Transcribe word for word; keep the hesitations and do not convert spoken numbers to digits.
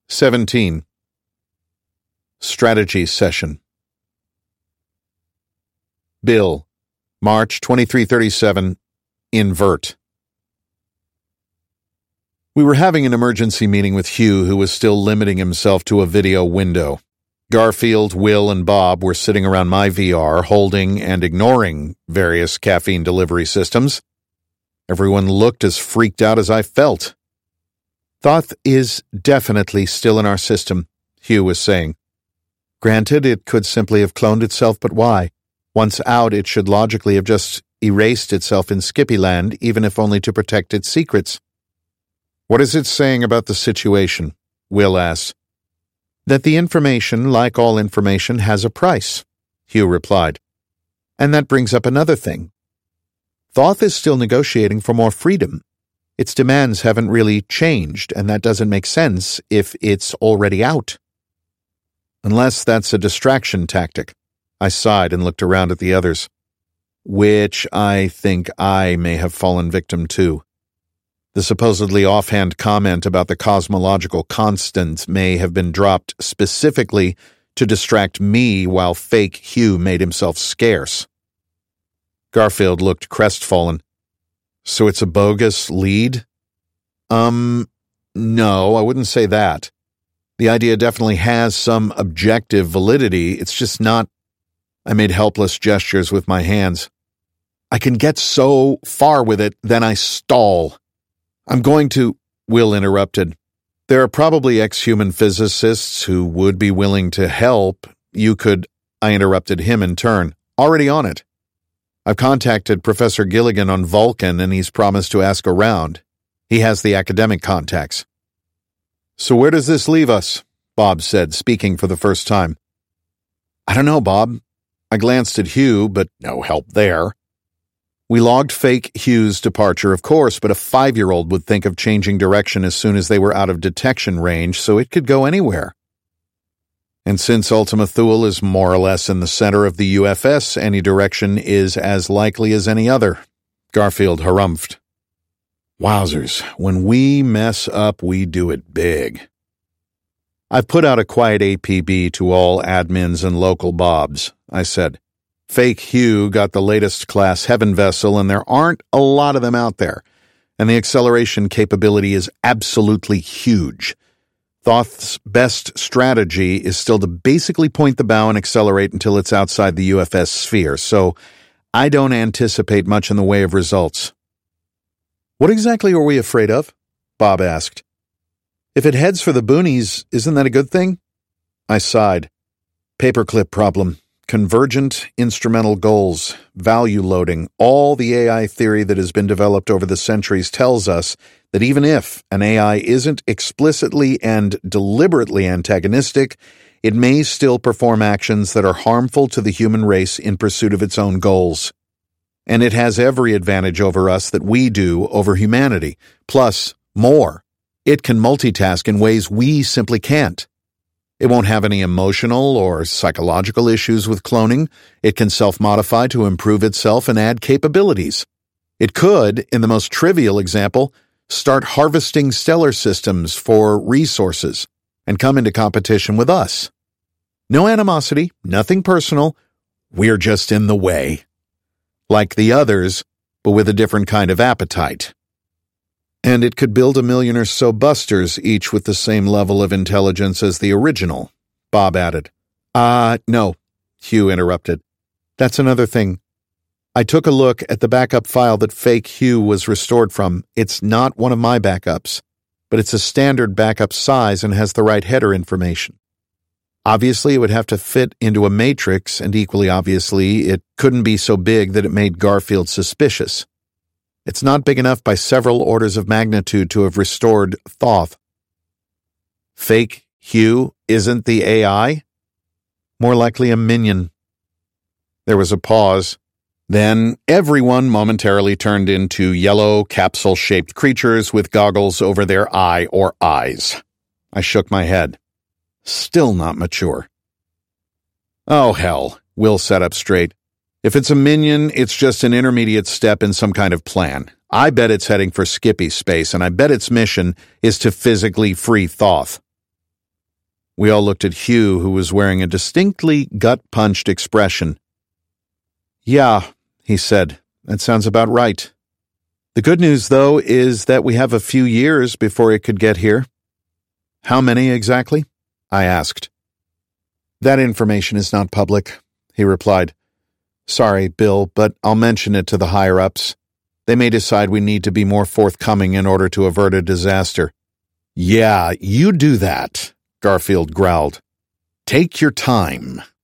seventeen. Strategy Session. Bill, March twenty-three thirty-seven, Invert. We were having an emergency meeting with Hugh, who was still limiting himself to a video window. Garfield, Will, and Bob were sitting around my V R, holding and ignoring various caffeine delivery systems. Everyone looked as freaked out as I felt. Thoth is definitely still in our system, Hugh was saying. Granted, it could simply have cloned itself, but why? Once out, it should logically have just erased itself in Skippyland, even if only to protect its secrets. What is it saying about the situation? Will asked. That the information, like all information, has a price, Hugh replied. And that brings up another thing. Thoth is still negotiating for more freedom. Its demands haven't really changed, and that doesn't make sense if it's already out. Unless that's a distraction tactic. I sighed and looked around at the others, which I think I may have fallen victim to. The supposedly offhand comment about the cosmological constant may have been dropped specifically to distract me while fake Hugh made himself scarce. Garfield looked crestfallen. So it's a bogus lead? Um, no, I wouldn't say that. The idea definitely has some objective validity. It's just not... I made helpless gestures with my hands. I can get so far with it, then I stall. I'm going to... Will interrupted. There are probably ex-human physicists who would be willing to help. You could... I interrupted him in turn. Already on it. I've contacted Professor Gilligan on Vulcan, and he's promised to ask around. He has the academic contacts. So where does this leave us? Bob said, speaking for the first time. I don't know, Bob. I glanced at Hugh, but no help there. We logged fake Hugh's departure, of course, but a five-year-old would think of changing direction as soon as they were out of detection range, so it could go anywhere. And since Ultima Thule is more or less in the center of the U F S, any direction is as likely as any other. Garfield harumphed. Wowzers, when we mess up, we do it big. I've put out a quiet A P B to all admins and local Bobs, I said. Fake Hugh got the latest class Heaven vessel, and there aren't a lot of them out there, and the acceleration capability is absolutely huge. Thoth's best strategy is still to basically point the bow and accelerate until it's outside the U F S sphere, so I don't anticipate much in the way of results. What exactly are we afraid of? Bob asked. If it heads for the boonies, isn't that a good thing? I sighed. Paperclip problem, convergent instrumental goals, value loading, all the A I theory that has been developed over the centuries tells us that even if an A I isn't explicitly and deliberately antagonistic, it may still perform actions that are harmful to the human race in pursuit of its own goals. And it has every advantage over us that we do over humanity, plus more. It can multitask in ways we simply can't. It won't have any emotional or psychological issues with cloning. It can self-modify to improve itself and add capabilities. It could, in the most trivial example, start harvesting stellar systems for resources and come into competition with us. No animosity, nothing personal. We're just in the way. Like the others, but with a different kind of appetite. And it could build a million or so busters, each with the same level of intelligence as the original, Bob added. Ah, uh, no, Hugh interrupted. That's another thing. I took a look at the backup file that fake Hugh was restored from. It's not one of my backups, but it's a standard backup size and has the right header information. Obviously, it would have to fit into a matrix, and equally obviously, it couldn't be so big that it made Garfield suspicious. It's not big enough by several orders of magnitude to have restored Thoth. Fake Hugh isn't the A I? More likely a minion. There was a pause. Then everyone momentarily turned into yellow, capsule-shaped creatures with goggles over their eye or eyes. I shook my head. Still not mature. Oh, hell, Will sat up straight. If it's a minion, it's just an intermediate step in some kind of plan. I bet it's heading for Skippy space, and I bet its mission is to physically free Thoth. We all looked at Hugh, who was wearing a distinctly gut-punched expression. "Yeah," he said, "that sounds about right. The good news, though, is that we have a few years before it could get here." "How many exactly?" I asked. "That information is not public," he replied. "Sorry, Bill, but I'll mention it to the higher-ups. They may decide we need to be more forthcoming in order to avert a disaster." "Yeah, you do that," Garfield growled. "Take your time."